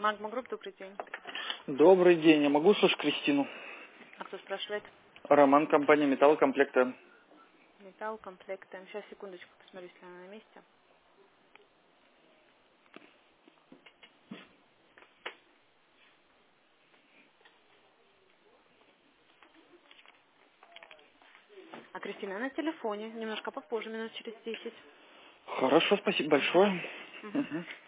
Магма Групп, добрый день. Добрый день. Я могу слышать Кристину? А кто спрашивает? Роман, компания «Металлкомплекта». Металл, комплекты. Сейчас, секундочку, посмотрю, если она на месте. А Кристина на телефоне. Немножко попозже, минут через 10. Хорошо, спасибо большое. Мгм. Мгм.